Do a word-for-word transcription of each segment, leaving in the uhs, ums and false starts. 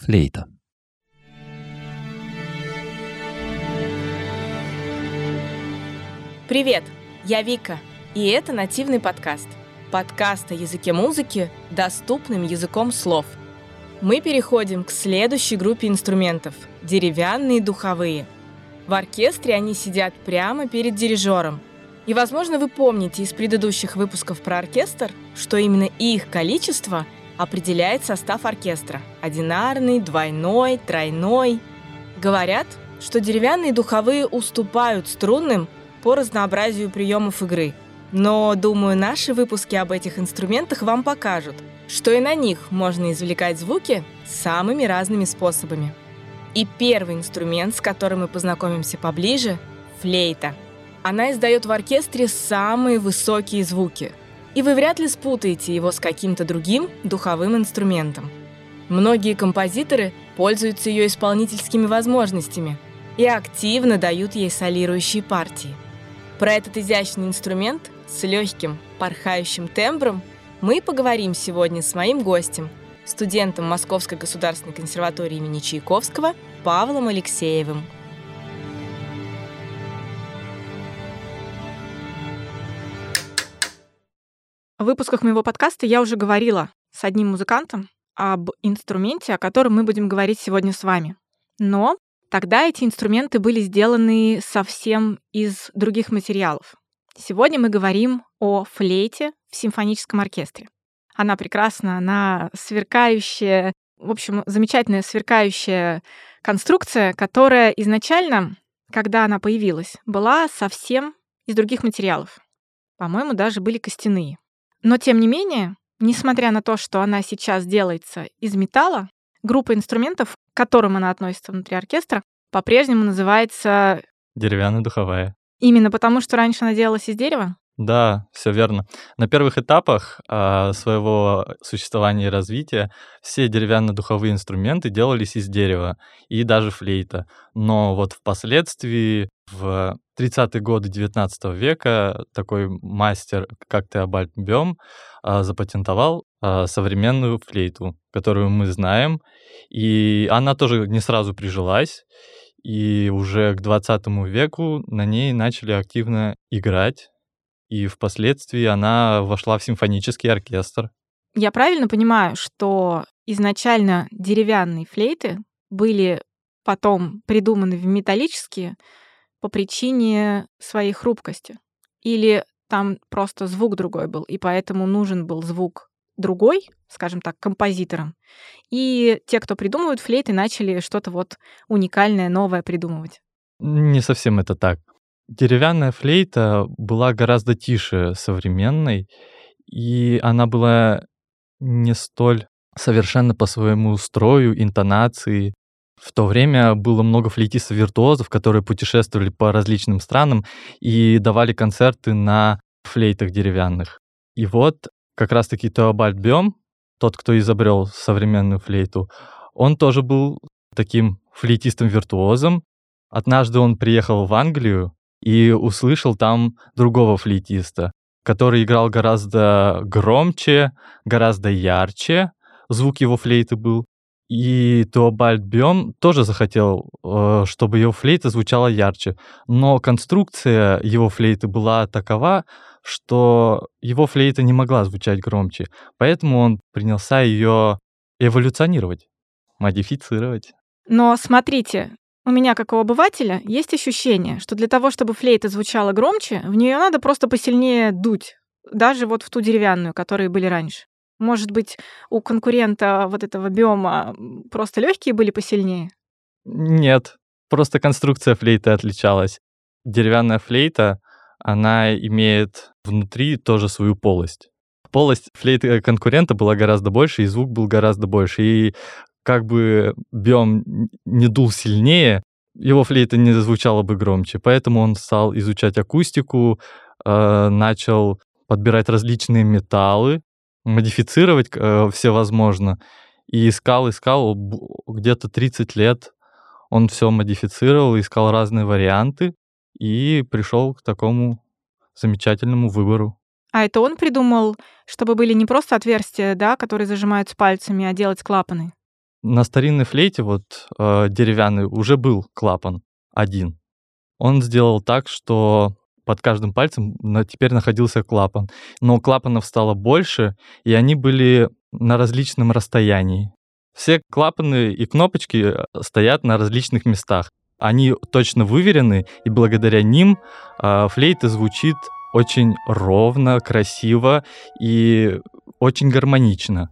Флейта. Привет, я Вика, и это нативный подкаст. Подкаст о языке музыки доступным языком слов. Мы переходим к следующей группе инструментов – деревянные духовые. В оркестре они сидят прямо перед дирижером. И, возможно, вы помните из предыдущих выпусков про оркестр, что именно их количество определяет состав оркестра – одинарный, двойной, тройной. Говорят, что деревянные духовые уступают струнным по разнообразию приемов игры. Но, думаю, наши выпуски об этих инструментах вам покажут, что и на них можно извлекать звуки самыми разными способами. И первый инструмент, с которым мы познакомимся поближе – флейта. Она издает в оркестре самые высокие звуки, и вы вряд ли спутаете его с каким-то другим духовым инструментом. Многие композиторы пользуются ее исполнительскими возможностями и активно дают ей солирующие партии. Про этот изящный инструмент с легким, порхающим тембром мы поговорим сегодня с моим гостем, студентом Московской государственной консерватории имени Чайковского Павлом Алексеевым. В выпусках моего подкаста я уже говорила с одним музыкантом об инструменте, о котором мы будем говорить сегодня с вами. Но тогда эти инструменты были сделаны совсем из других материалов. Сегодня мы говорим о флейте в симфоническом оркестре. Она прекрасна, она сверкающая, в общем, замечательная сверкающая конструкция, которая изначально, когда она появилась, была совсем из других материалов. По-моему, даже были костяные. Но, тем не менее, несмотря на то, что она сейчас делается из металла, группа инструментов, к которым она относится внутри оркестра, по-прежнему называется... Деревянная духовая. Именно потому, что раньше она делалась из дерева? Да, все верно. На первых этапах а, своего существования и развития все деревянно-духовые инструменты делались из дерева, и даже флейта. Но вот впоследствии, в тридцатые годы девятнадцатого века, такой мастер, как Теобальд Бём, а, запатентовал а, современную флейту, которую мы знаем, и она тоже не сразу прижилась, и уже к двадцатому веку на ней начали активно играть, и впоследствии она вошла в симфонический оркестр. Я правильно понимаю, что изначально деревянные флейты были потом придуманы в металлические по причине своей хрупкости? Или там просто звук другой был, и поэтому нужен был звук другой, скажем так, композиторам, и те, кто придумывают флейты, начали что-то вот уникальное, новое придумывать? Не совсем это так. Деревянная флейта была гораздо тише современной, и она была не столь совершенна по своему строю, интонации. В то время было много флейтистов-виртуозов, которые путешествовали по различным странам и давали концерты на флейтах деревянных. И вот как раз-таки Теобальд Бём, тот, кто изобрел современную флейту, он тоже был таким флейтистом-виртуозом. Однажды он приехал в Англию и услышал там другого флейтиста, который играл гораздо громче, гораздо ярче, звук его флейты был. И Теобальд Бём тоже захотел, чтобы его флейта звучала ярче, но конструкция его флейты была такова, что его флейта не могла звучать громче, поэтому он принялся ее эволюционировать, модифицировать. Но смотрите, у меня, как у обывателя, есть ощущение, что для того, чтобы флейта звучала громче, в нее надо просто посильнее дуть, даже вот в ту деревянную, которые были раньше. Может быть, у конкурента вот этого Бёма просто легкие были посильнее? Нет, просто конструкция флейты отличалась. Деревянная флейта, она имеет внутри тоже свою полость. Полость флейты конкурента была гораздо больше, и звук был гораздо больше. И как бы Бём не дул сильнее, его флейта не звучала бы громче. Поэтому он стал изучать акустику, э, начал подбирать различные металлы, модифицировать э, всевозможно. И искал, искал где-то тридцать лет. Он все модифицировал, искал разные варианты и пришел к такому замечательному выбору. А это он придумал, чтобы были не просто отверстия, да, которые зажимаются пальцами, а делать клапаны? На старинной флейте, вот э, деревянной, уже был клапан один. Он сделал так, что под каждым пальцем на- теперь находился клапан. Но клапанов стало больше, и они были на различном расстоянии. Все клапаны и кнопочки э, стоят на различных местах. Они точно выверены, и благодаря ним э, флейта звучит очень ровно, красиво и очень гармонично.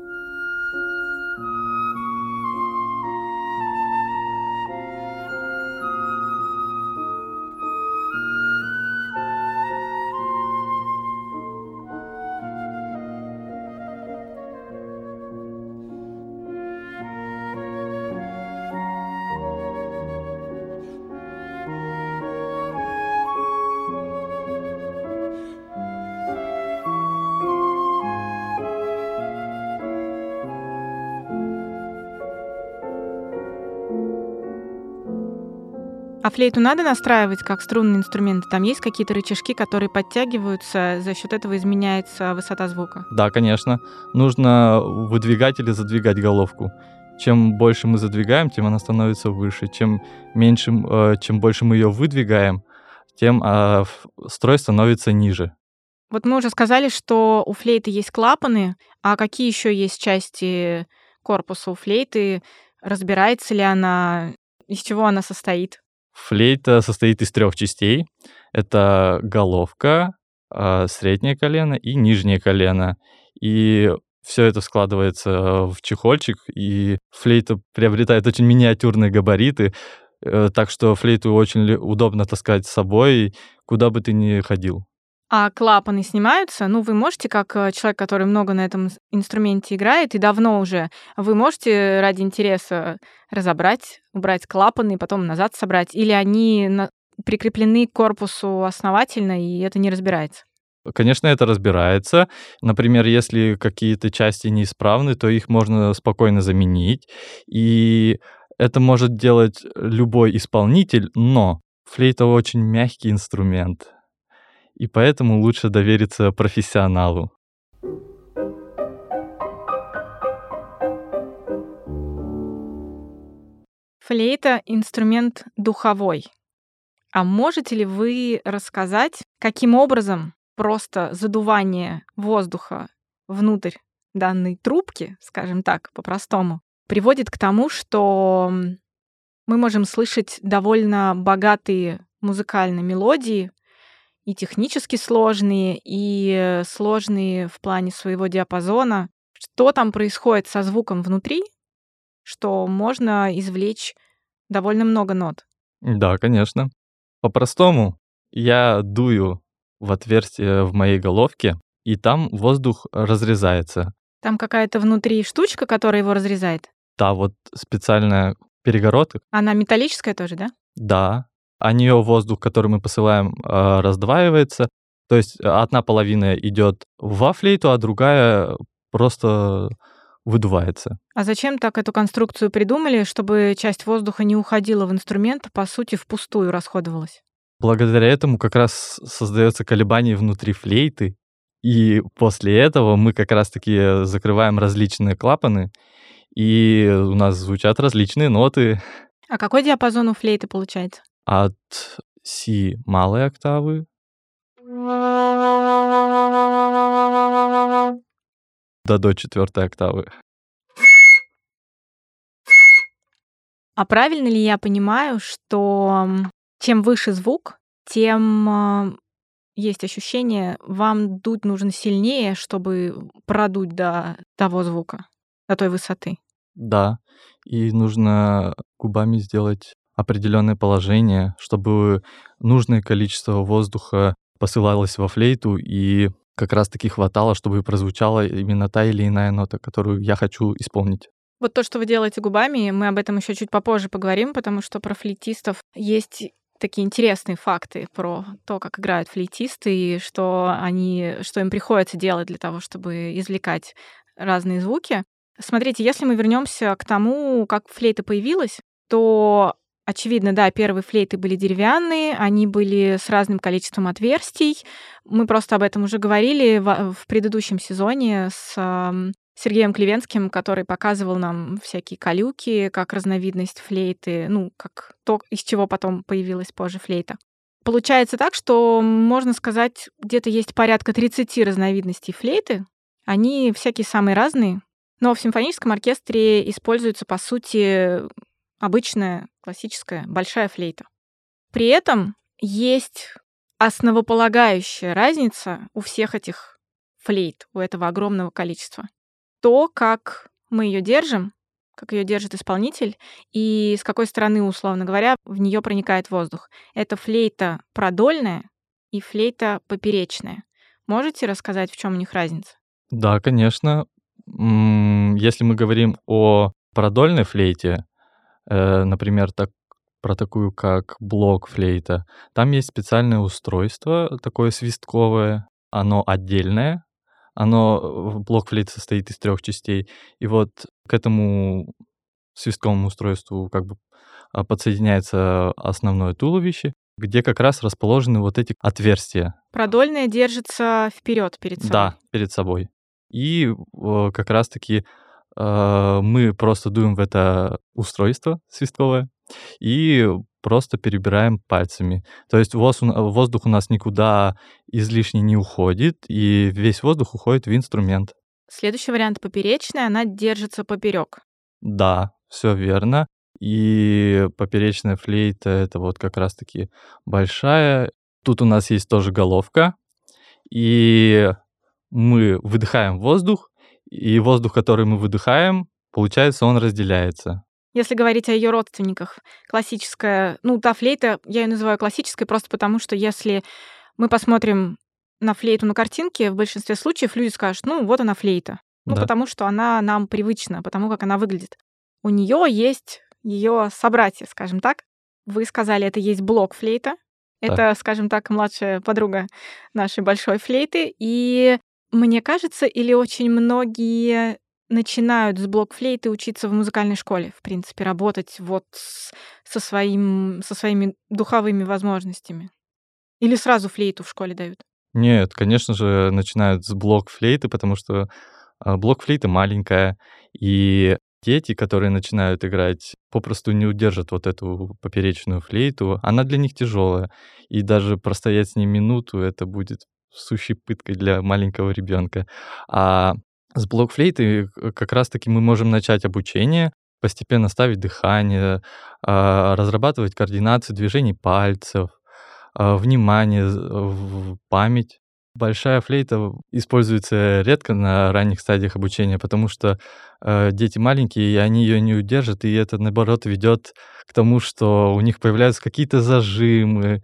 А флейту надо настраивать как струнные инструменты? Там есть какие-то рычажки, которые подтягиваются, за счет этого изменяется высота звука? Да, конечно. Нужно выдвигать или задвигать головку. Чем больше мы задвигаем, тем она становится выше. Чем меньше, э, чем больше мы ее выдвигаем, тем э, ф- строй становится ниже. Вот мы уже сказали, что у флейты есть клапаны, а какие еще есть части корпуса у флейты? Разбирается ли она? Из чего она состоит? Флейта состоит из трех частей. Это головка, э, среднее колено и нижнее колено. И все это складывается в чехольчик, и флейта приобретает очень миниатюрные габариты, э, так что флейту очень ле- удобно таскать с собой, куда бы ты ни ходил. А клапаны снимаются? Ну, вы можете, как э, человек, который много на этом с- инструменте играет и давно уже, вы можете ради интереса разобрать, убрать клапаны и потом назад собрать? Или они на- прикреплены к корпусу основательно, и это не разбирается? Конечно, это разбирается. Например, если какие-то части неисправны, то их можно спокойно заменить. И это может делать любой исполнитель, но флейта очень мягкий инструмент. И поэтому лучше довериться профессионалу. Флейта — инструмент духовой. А можете ли вы рассказать, каким образом просто задувание воздуха внутрь данной трубки, скажем так, по-простому, приводит к тому, что м, мы можем слышать довольно богатые музыкальные мелодии, и технически сложные, и э, сложные в плане своего диапазона? Что там происходит со звуком внутри, что можно извлечь довольно много нот? Да, конечно. По-простому, я дую в отверстие в моей головке, и там воздух разрезается. Там какая-то внутри штучка, которая его разрезает? Та вот специальная перегородка, Она металлическая тоже, да? да, а нее воздух, который мы посылаем, а, раздваивается. То есть а, одна половина идет во флейту, а другая просто выдувается. А зачем так эту конструкцию придумали, чтобы часть воздуха не уходила в инструмент, а по сути впустую расходовалась? Благодаря этому как раз создается колебание внутри флейты, и после этого мы как раз-таки закрываем различные клапаны, и у нас звучат различные ноты А какой диапазон у флейты получается? от си малой октавы до до четвертой октавы. А правильно ли я понимаю, что м, чем выше звук, тем а, есть ощущение, вам дуть нужно сильнее, чтобы продуть до того звука, до той высоты? Да, и нужно губами сделать определенное положение, чтобы нужное количество воздуха посылалось во флейту и как раз-таки хватало, чтобы прозвучала именно та или иная нота, которую я хочу исполнить. Вот то, что вы делаете губами, мы об этом еще чуть попозже поговорим, потому что про флейтистов есть такие интересные факты про то, как играют флейтисты и что они, что им приходится делать для того, чтобы извлекать разные звуки. Смотрите, если мы вернемся к тому, как флейта появилась, то очевидно, да, первые флейты были деревянные, они были с разным количеством отверстий. Мы просто об этом уже говорили в, в предыдущем сезоне с ам, Сергеем Клевенским, который показывал нам всякие колюки, как разновидность флейты, ну, как то, из чего потом появилась позже флейта. Получается так, что, можно сказать, где-то есть порядка тридцати разновидностей флейты. Они всякие самые разные, но в симфоническом оркестре используется, по сути, обычная классическая большая флейта. При этом есть основополагающая разница у всех этих флейт, у этого огромного количества. То, как мы ее держим, как ее держит исполнитель, и с какой стороны, условно говоря, в нее проникает воздух. Это флейта продольная и флейта поперечная. Можете рассказать, в чем у них разница? Да, конечно. М, Если мы говорим о продольной флейте, э, например, так, про такую, как блок-флейта, там есть специальное устройство, такое свистковое, оно отдельное, оно, э, блок-флейта состоит из трех частей, и вот к этому свистковому устройству как бы а, подсоединяется основное туловище, где как раз расположены вот эти отверстия. Продольная держится вперед перед собой. Да, перед собой. И э, как раз-таки э, мы просто дуем в это устройство свистковое и просто перебираем пальцами. То есть воз- воздух у нас никуда излишне не уходит, и весь воздух уходит в инструмент. Следующий вариант поперечная, она держится поперек. Да, все верно. И поперечная флейта — это вот как раз-таки большая. Тут у нас есть тоже головка, и мы выдыхаем воздух, и воздух, который мы выдыхаем, получается, он разделяется. Если говорить о ее родственниках, классическая, ну, та флейта, я ее называю классической просто потому, что если мы посмотрим на флейту на картинке, в большинстве случаев люди скажут, ну, вот она флейта. Ну, Да. потому что она нам привычна, потому как она выглядит. У нее есть ее собратья, скажем так. Вы сказали, это есть блок-флейта. Это, скажем так, младшая подруга нашей большой флейты. И мне кажется, или очень многие начинают с блок-флейты учиться в музыкальной школе, в принципе, работать вот с- со, своим, со своими духовыми возможностями. Или сразу флейту в школе дают. Нет, конечно же, начинают с блок-флейты, потому что а, блок-флейта маленькая, и дети, которые начинают играть, попросту не удержат вот эту поперечную флейту. Она для них тяжелая, и даже простоять с ней минуту — это будет сущей пыткой для маленького ребенка. А с блок-флейты э, как раз-таки мы можем начать обучение, постепенно ставить дыхание, а, разрабатывать координацию движений пальцев, а, внимание, з- в память. Большая флейта используется редко на ранних стадиях обучения, потому что э, дети маленькие, и они ее не удержат, и это, наоборот, ведет к тому, что у них появляются какие-то зажимы,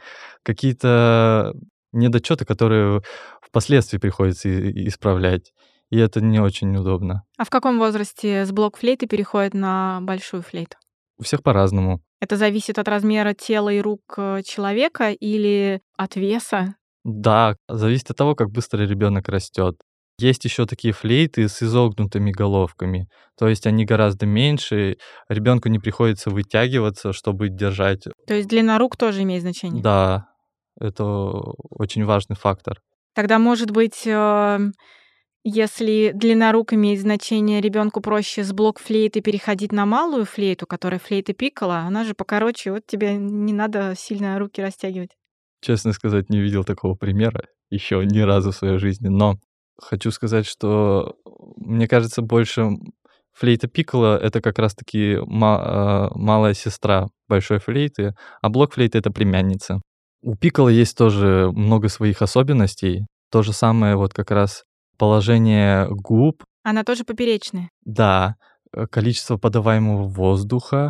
какие-то недочеты, которые впоследствии приходится и- исправлять. И это не очень удобно. А в каком возрасте с блок-флейты переходят на большую флейту? У всех по-разному. Это зависит от размера тела и рук э, человека или от веса? Да, зависит от того, как быстро ребенок растет. Есть еще такие флейты с изогнутыми головками, то есть они гораздо меньше, ребенку не приходится вытягиваться, чтобы держать. То есть длина рук тоже имеет значение? Да, это очень важный фактор. Тогда, может быть, э, если длина рук имеет значение, ребенку проще с блок-флейты переходить на малую флейту, которая флейта пикколо, она же покороче, вот тебе не надо сильно руки растягивать. Честно сказать, не видел такого примера еще ни разу в своей жизни, но хочу сказать, что мне кажется, больше флейта пикколо — это как раз-таки ма- э, малая сестра большой флейты, а блок-флейта — это племянница. У пикколо есть тоже много своих особенностей. То же самое вот как раз положение губ, Она тоже поперечная. да, э, количество подаваемого воздуха.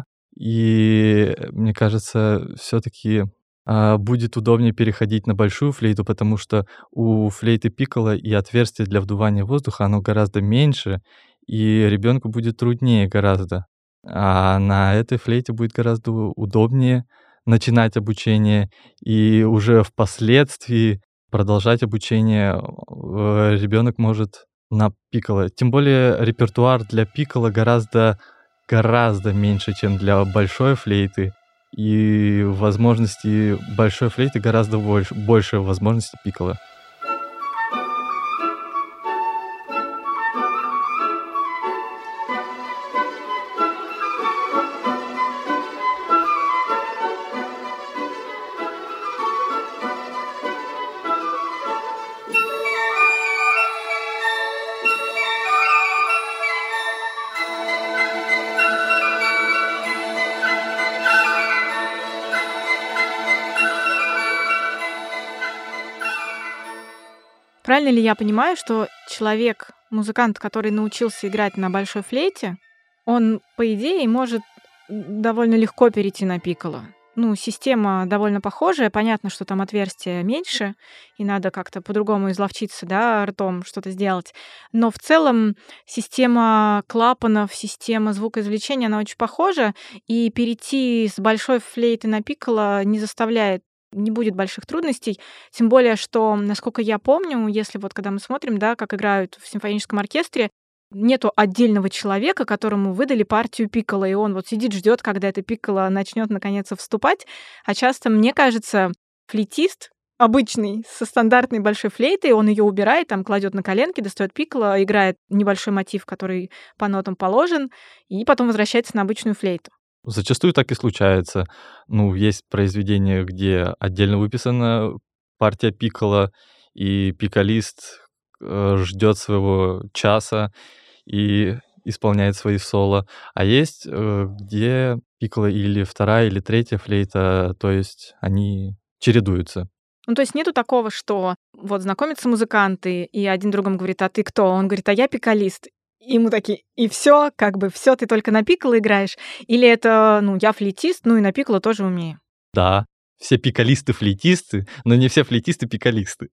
И э, мне кажется, все-таки будет удобнее переходить на большую флейту, потому что у флейты пикколо и отверстие для вдувания воздуха, оно гораздо меньше, и ребенку будет труднее гораздо. А на этой флейте будет гораздо у- удобнее начинать обучение, и уже впоследствии продолжать обучение э, ребенок может на пикколо. Тем более репертуар для пикколо гораздо, гораздо меньше, чем для большой флейты. И возможности большой флейты гораздо больше, больше возможностей пикколо. Правильно ли я понимаю, что человек, музыкант, который научился играть на большой флейте, он, по идее, может довольно легко перейти на пикколо? Ну, система довольно похожая. Понятно, что там отверстия меньше, и надо как-то по-другому изловчиться, да, ртом что-то сделать. Но в целом система клапанов, система звукоизвлечения, она очень похожа, и перейти с большой флейты на пикколо не заставляет, не будет больших трудностей. Тем более, что, насколько я помню, если вот когда мы смотрим, да, как играют в симфоническом оркестре, нету отдельного человека, которому выдали партию пикколо, и он вот сидит, ждет, когда эта пикколо начнет наконец вступать. А часто, мне кажется, флейтист обычный, со стандартной большой флейтой, он ее убирает, там кладет на коленки, достает пикколо, играет небольшой мотив, который по нотам положен, и потом возвращается на обычную флейту. Зачастую так и случается. Ну, есть произведения, где отдельно выписана партия пикколо, и пикколист э, ждет своего часа и исполняет свои соло. А есть, э, где пикколо или вторая, или третья флейта, то есть они чередуются. Ну, то есть нету такого, что вот знакомятся музыканты, и один другому говорит: а ты кто? Он говорит: а я пикколист. И ему такие: и все, как бы все, ты только на пикколо играешь? Или это, ну, я флейтист, ну и на пикколо тоже умею? Да, все пикколисты флейтисты, но не все флейтисты пикколисты.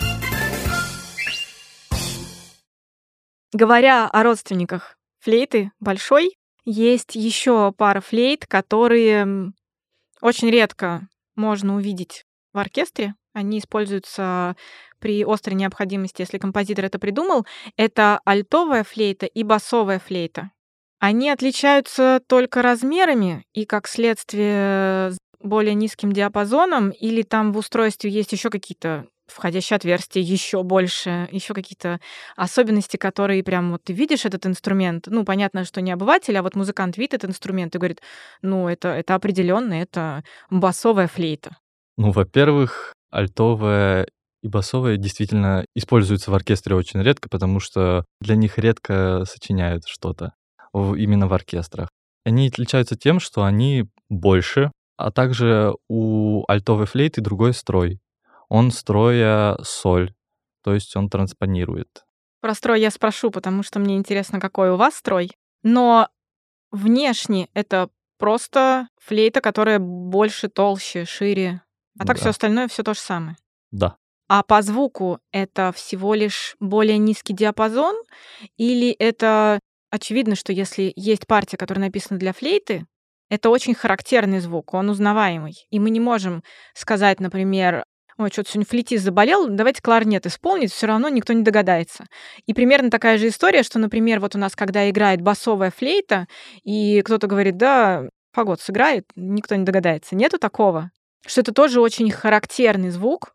Говоря о родственниках флейты большой, есть еще пара флейт, которые м, очень редко можно увидеть в оркестре. Они используются при острой необходимости, если композитор это придумал. Это альтовая флейта и басовая флейта. Они отличаются только размерами и, как следствие, с более низким диапазоном, или там в устройстве есть еще какие-то входящие отверстия, еще больше, еще какие-то особенности, которые прям вот ты видишь этот инструмент. Ну, понятно, что не обыватель, а вот музыкант видит этот инструмент и говорит: ну, это, это определенно, это басовая флейта. Ну, во-первых, альтовая и басовая действительно используются в оркестре очень редко, потому что для них редко сочиняют что-то в- именно в оркестрах. Они отличаются тем, что они больше, а также у альтовой флейты другой строй. Он строя соль, то есть он транспонирует. Про строй я спрошу, потому что мне интересно, какой у вас строй. Но внешне это просто флейта, которая больше, толще, шире. А так все Да, остальное все то же самое. да. А по звуку это всего лишь более низкий диапазон? Или это очевидно, что если есть партия, которая написана для флейты, это очень характерный звук, он узнаваемый. И мы не можем сказать, например: ой, что-то сегодня флейтист заболел, давайте кларнет исполнить, все равно никто не догадается. И примерно такая же история, что, например, вот у нас, когда играет басовая флейта, и кто-то говорит: да, фагот сыграет, никто не догадается. Нету такого? Что это тоже очень характерный звук,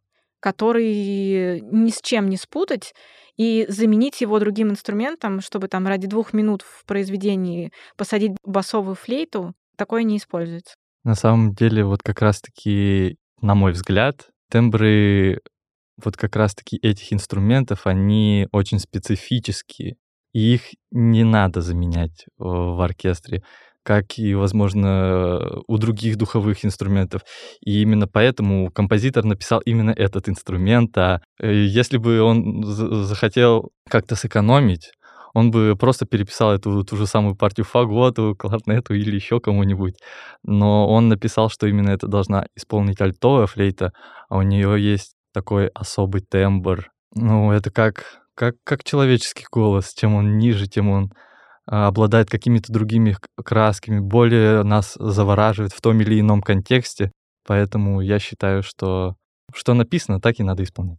который ни с чем не спутать, и заменить его другим инструментом, чтобы там ради двух минут в произведении посадить басовую флейту, такое не используется. На самом деле, вот как раз-таки, на мой взгляд, тембры вот как раз-таки этих инструментов, они очень специфические, и их не надо заменять э, в оркестре, как и, возможно, у других духовых инструментов. И именно поэтому композитор написал именно этот инструмент. А э, если бы он за- захотел как-то сэкономить, он бы просто переписал эту ту же самую партию фаготу, кларнету или еще кому-нибудь. Но он написал, что именно это должна исполнить альтовая флейта, а у нее есть такой особый тембр. Ну, это как, как, как человеческий голос. Чем он ниже, тем он а, обладает какими-то другими к- красками, более нас завораживает в том или ином контексте. Поэтому я считаю, что что написано, так и надо исполнять.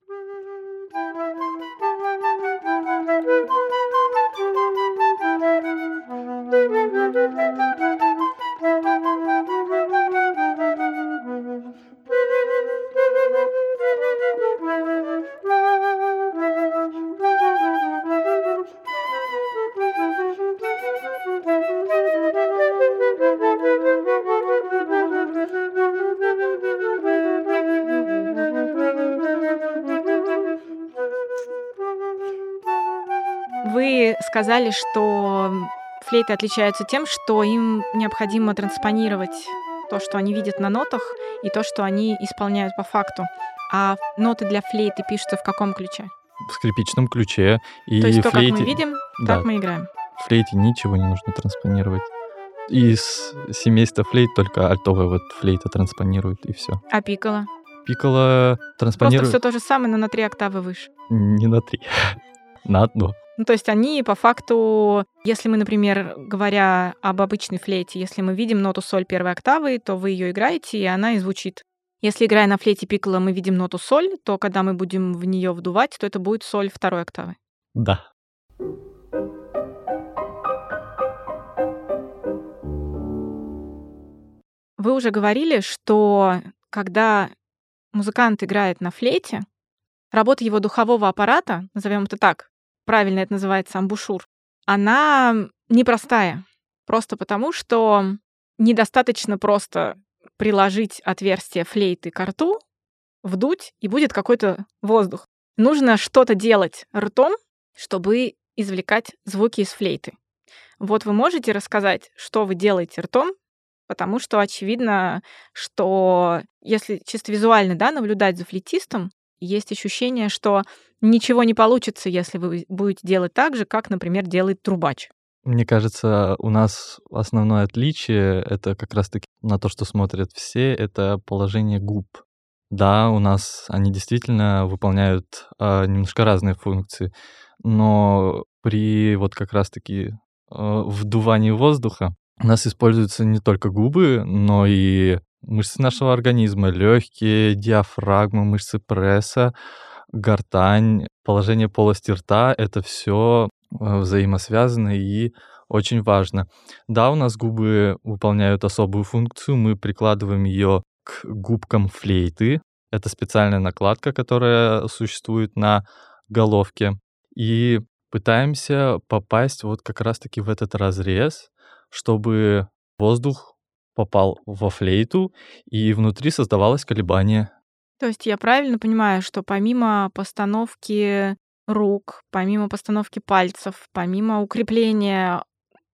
Вы сказали, что флейты отличаются тем, что им необходимо транспонировать то, что они видят на нотах, и то, что они исполняют по факту. А ноты для флейты пишутся в каком ключе? В скрипичном ключе. И То есть то, флейте... как мы видим, да, так мы играем. В флейте ничего не нужно транспонировать. Из семейства флейт только альтовая вот флейта транспонирует, и все. А пикколо? Пикколо Просто транспонирует все то же самое, но на три октавы выше. не на три, на одно. Ну, то есть они по факту, если мы, например, говоря об обычной флейте, если мы видим ноту соль первой октавы, то вы ее играете, и она и звучит. Если, играя на флейте пикколо, мы видим ноту соль, то когда мы будем в нее вдувать, то это будет соль второй октавы. Да. Вы уже говорили, что когда музыкант играет на флейте, работа его духового аппарата, назовем это так, правильно это называется амбушюр, она непростая. Просто потому, что недостаточно просто приложить отверстие флейты к рту, вдуть, и будет какой-то воздух. Нужно что-то делать ртом, чтобы извлекать звуки из флейты. Вот вы можете рассказать, что вы делаете ртом? Потому что очевидно, что если чисто визуально, да, наблюдать за флейтистом, есть ощущение, что ничего не получится, если вы будете делать так же, как, например, делает трубач. Мне кажется, у нас основное отличие — это как раз-таки на то, что смотрят все, это положение губ. Да, у нас они действительно выполняют а, немножко разные функции, но при вот как раз-таки а, вдувании воздуха у нас используются не только губы, но и мышцы нашего организма, легкие, диафрагма, мышцы пресса, гортань, положение полости рта — это все взаимосвязано и очень важно. Да, у нас губы выполняют особую функцию, мы прикладываем ее к губкам флейты. Это специальная накладка, которая существует на головке. И пытаемся попасть вот как раз-таки в этот разрез, чтобы воздух попал во флейту, и внутри создавалось колебание. То есть я правильно понимаю, что помимо постановки рук, помимо постановки пальцев, помимо укрепления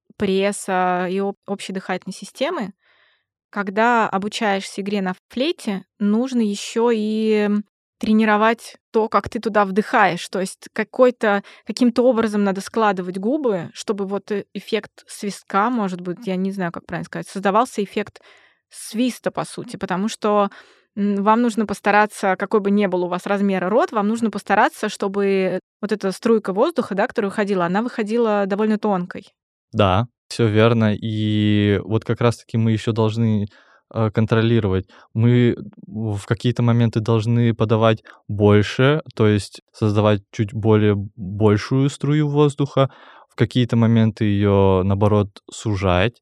пресса и об- общей дыхательной системы, когда обучаешься игре на флейте, нужно еще и тренировать то, как ты туда вдыхаешь. То есть какой-то, каким-то образом надо складывать губы, чтобы вот э- эффект свистка, может быть, я не знаю, как правильно сказать, создавался эффект свиста, по сути, потому что м, вам нужно постараться, какой бы ни был у вас размер рот, вам нужно постараться, чтобы вот эта струйка воздуха, да, которая выходила, она выходила довольно тонкой. Да, все верно. И вот как раз-таки мы еще должны э, контролировать. Мы в какие-то моменты должны подавать больше, то есть создавать чуть более большую струю воздуха, в какие-то моменты ее, наоборот, сужать,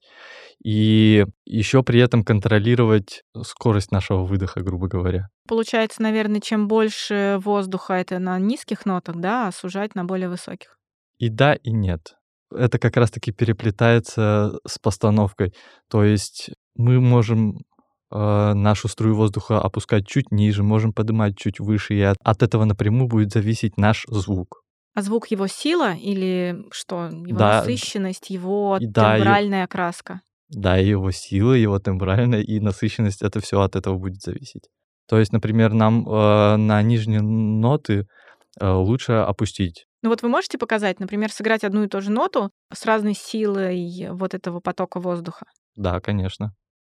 и еще при этом контролировать скорость нашего выдоха, грубо говоря. Получается, наверное, чем больше воздуха это на низких нотах, да, а сужать на более высоких. И да, и нет. Это как раз-таки переплетается с постановкой. То есть мы можем э, нашу струю воздуха опускать чуть ниже, можем поднимать чуть выше, и от, от этого напрямую будет зависеть наш звук. А звук его сила или что? Его Да, насыщенность, его и да, и- тембральная окраска. да, и его сила, его тембральная и насыщенность, это все от этого будет зависеть. То есть, например, нам э, на нижние ноты э, лучше опустить. Ну вот вы можете показать, например, сыграть одну и ту же ноту с разной силой вот этого потока воздуха? Да, конечно.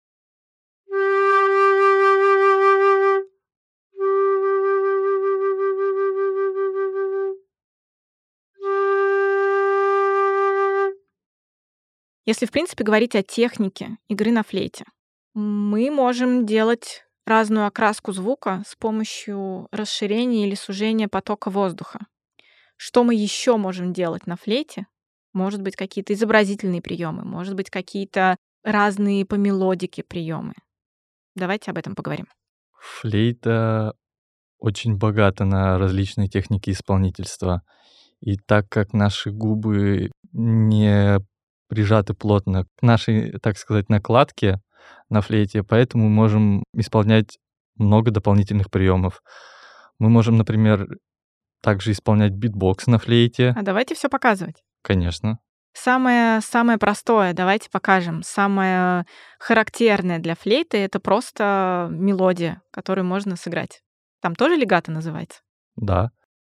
Если, в принципе, говорить о технике игры на флейте, мы можем делать разную окраску звука с помощью расширения или сужения потока воздуха. Что мы еще можем делать на флейте? Может быть, какие-то изобразительные приемы, может быть, какие-то разные по мелодике приемы. Давайте об этом поговорим. Флейта очень богата на различные техники исполнительства. И так как наши губы не прижаты плотно к нашей, так сказать, накладке на флейте, поэтому мы можем исполнять много дополнительных приемов. Мы можем, например, также исполнять битбокс на флейте, А давайте все показывать. конечно. Самое, самое простое, давайте покажем. Самое характерное для флейты — это просто мелодия, которую можно сыграть. Там тоже легато называется? Да.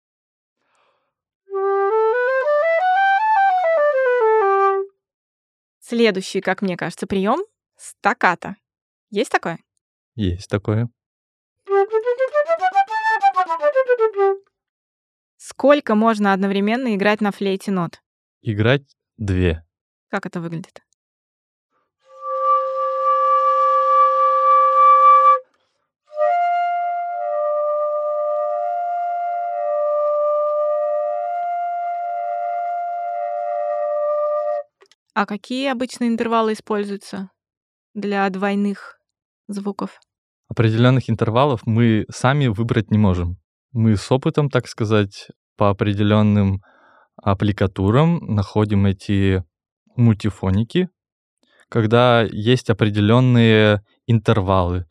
Следующий, как мне кажется, прием — стаккато. Есть такое? Есть такое. Сколько можно одновременно играть на флейте нот? Играть две. Как это выглядит? А какие обычно интервалы используются для двойных звуков? Определенных интервалов мы сами выбрать не можем. Мы с опытом, так сказать, по определенным аппликатурам находим эти мультифоники, когда есть определенные интервалы.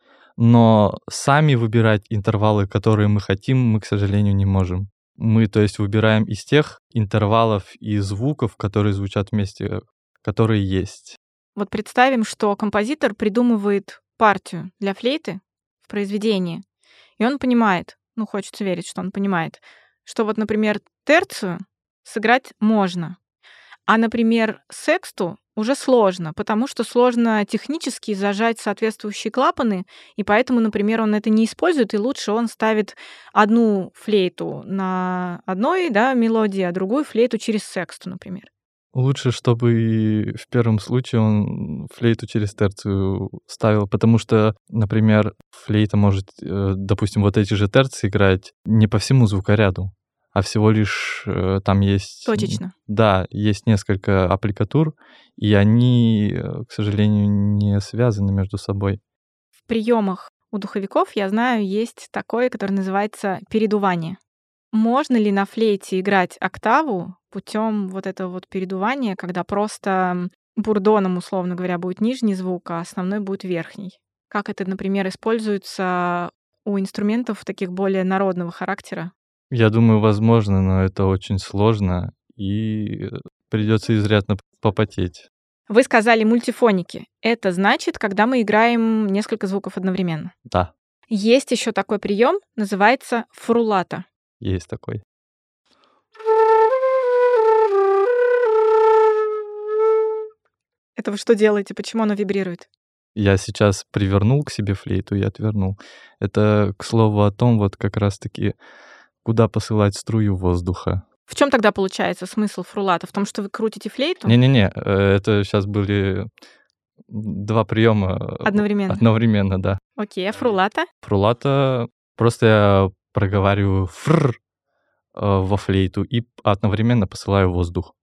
Но сами выбирать интервалы, которые мы хотим, мы, к сожалению, не можем. Мы, то есть, выбираем из тех интервалов и звуков, которые звучат вместе, которые есть. Вот представим, что композитор придумывает партию для флейты в произведении, и он понимает, ну, хочется верить, что он понимает, что вот, например, терцию сыграть можно, а, например, сексту уже сложно, потому что сложно технически зажать соответствующие клапаны, и поэтому, например, он это не использует, и лучше он ставит одну флейту на одной, да, мелодии, а другую флейту через сексту, например. Лучше, чтобы и в первом случае он флейту через терцию ставил, потому что, например, флейта может, э, допустим, вот эти же терции играть не по всему звукоряду, а всего лишь э, там есть... Точечно. Да, есть несколько аппликатур, и они, э, к сожалению, не связаны между собой. В приемах у духовиков, я знаю, есть такое, которое называется передувание. Можно ли на флейте играть октаву путем вот этого вот передувания, когда просто бурдоном, условно говоря, будет нижний звук, а основной будет верхний? Как это, например, используется у инструментов таких более народного характера? Я думаю, возможно, но это очень сложно, и придется изрядно попотеть. Вы сказали мультифоники. Это значит, когда мы играем несколько звуков одновременно. Да, Есть еще такой прием, называется фрулато. есть такой. Это вы что делаете? Почему оно вибрирует? Я сейчас привернул к себе флейту и отвернул. Это, к слову, о том, вот как раз-таки, куда посылать струю воздуха. В чем тогда получается смысл фрулата? В том, что вы крутите флейту Не-не-не, э, это сейчас были два приема одновременно? одновременно, да. Окей, а фрулата? Фрулата просто я проговариваю фр э, во флейту и одновременно посылаю воздух.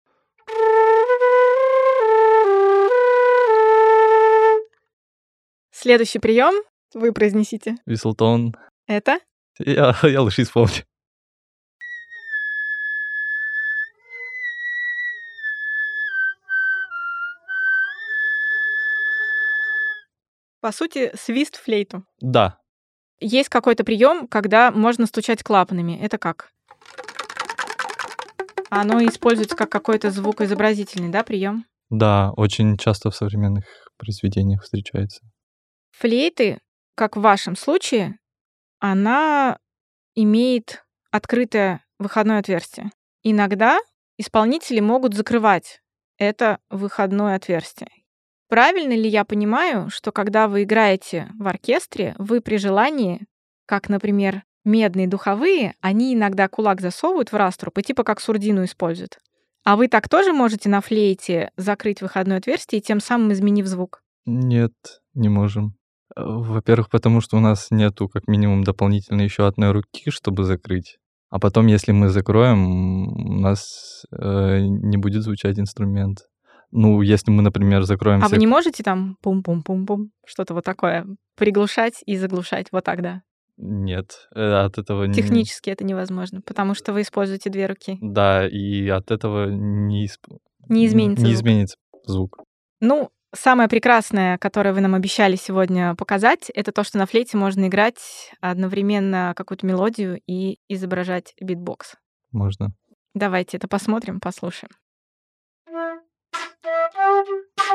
Следующий прием вы произнесите. Вислтон. Это? Я, я лише вспомню. По сути, свист флейту. Да, Есть какой-то прием, когда можно стучать клапанами. Это как? Оно используется как какой-то звукоизобразительный, да, прием? да, очень часто в современных произведениях встречается. Флейты, как в вашем случае, она имеет открытое выходное отверстие. Иногда исполнители могут закрывать это выходное отверстие. Правильно ли я понимаю, что когда вы играете в оркестре, вы при желании, как, например, медные духовые, они иногда кулак засовывают в раструб и типа как сурдину используют. А вы так тоже можете на флейте закрыть выходное отверстие и тем самым изменив звук? Нет, не можем. Э, Во-первых, потому что у нас нету как минимум дополнительно еще одной руки, чтобы закрыть. А потом, если мы закроем, у нас э, не будет звучать инструмент. Ну, если мы, например, закроем А все... вы не можете там пум-пум-пум-пум, что-то вот такое, приглушать и заглушать вот так, да? Нет, э, от этого... не- Технически это невозможно, потому что вы используете две руки. Да, и от этого не, исп- Не изменится не звук. изменится звук. Ну, самое прекрасное, которое вы нам обещали сегодня показать, это то, что на флейте можно играть одновременно какую-то мелодию и изображать битбокс. Можно. Давайте это посмотрим, послушаем.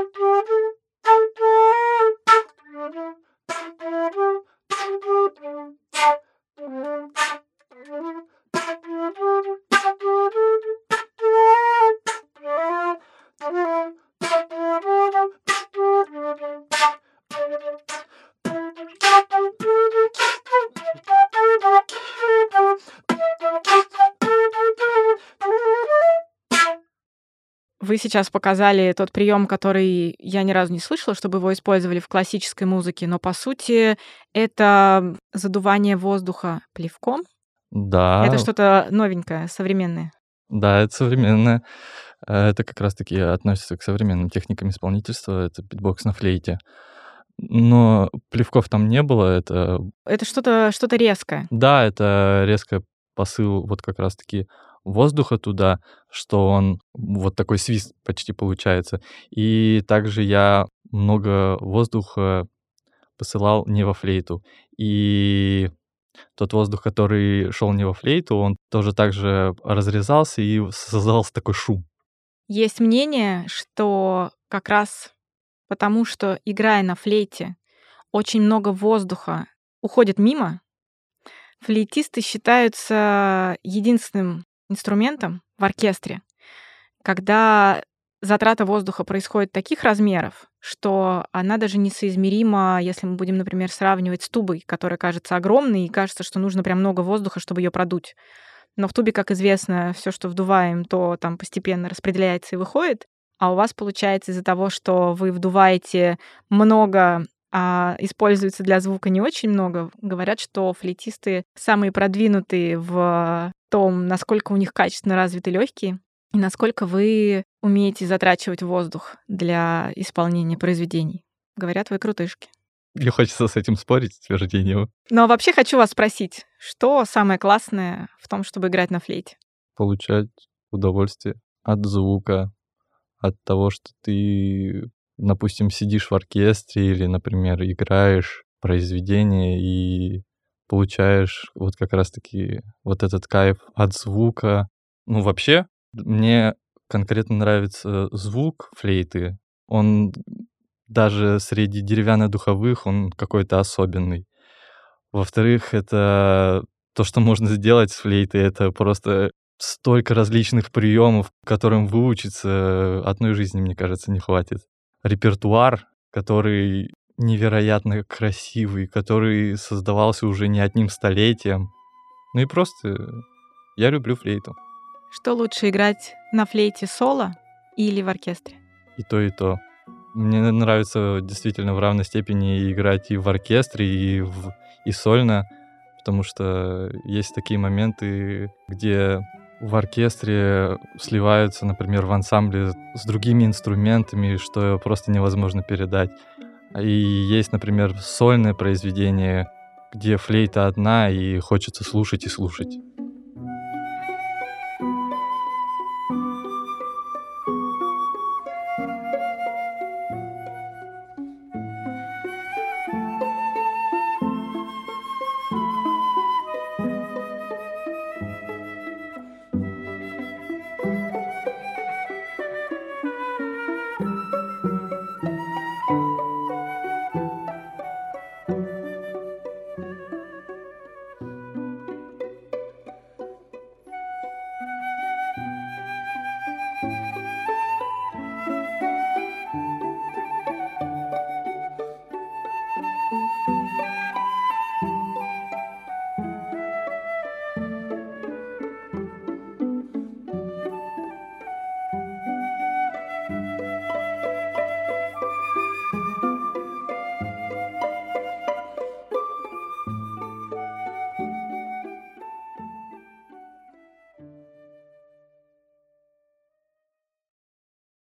Вы сейчас показали тот прием, который я ни разу не слышала, чтобы его использовали в классической музыке, но по сути это задувание воздуха плевком. Да. Это что-то новенькое, современное. Да, это современное. Это как раз-таки относится к современным техникам исполнительства. Это битбокс на флейте. Но плевков там не было. Это... Это что-то что-то резкое. Да, это резкий посыл вот как раз-таки воздуха туда, что он вот такой свист почти получается. И также я много воздуха посылал не во флейту. И тот воздух, который шел не во флейту, он тоже так же разрезался и создавался такой шум. Есть мнение, что как раз потому, что, играя на флейте, очень много воздуха уходит мимо, флейтисты считаются единственным инструментом в оркестре, когда затрата воздуха происходит таких размеров, что она даже несоизмерима, если мы будем, например, сравнивать с тубой, которая кажется огромной, и кажется, что нужно прям много воздуха, чтобы ее продуть. Но в тубе, как известно, все, что вдуваем, то там постепенно распределяется и выходит. А у вас получается из-за того, что вы вдуваете много, а используется для звука не очень много, говорят, что флейтисты самые продвинутые в том, насколько у них качественно развиты легкие, и насколько вы умеете затрачивать воздух для исполнения произведений. Говорят, вы крутышки. Мне хочется с этим спорить, с утверждением. Но вообще хочу вас спросить, что самое классное в том, чтобы играть на флейте? Получать удовольствие от звука, от того, что ты, допустим, сидишь в оркестре или, например, играешь произведение и получаешь вот как раз-таки вот этот кайф от звука. Ну, вообще, мне конкретно нравится звук флейты. Он даже среди деревянно-духовых, он какой-то особенный. Во-вторых, это то, что можно сделать с флейтой, это просто столько различных приемов, которым выучиться одной жизни, мне кажется, не хватит. Репертуар, который невероятно красивый, который создавался уже не одним столетием. Ну и просто я люблю флейту. Что лучше, играть на флейте соло или в оркестре? И то, и то. Мне нравится действительно в равной степени играть и в оркестре, и, в, и сольно, потому что есть такие моменты, где в оркестре сливаются, например, в ансамбле с другими инструментами, что просто невозможно передать. И есть, например, сольное произведение, где флейта одна, и хочется слушать и слушать.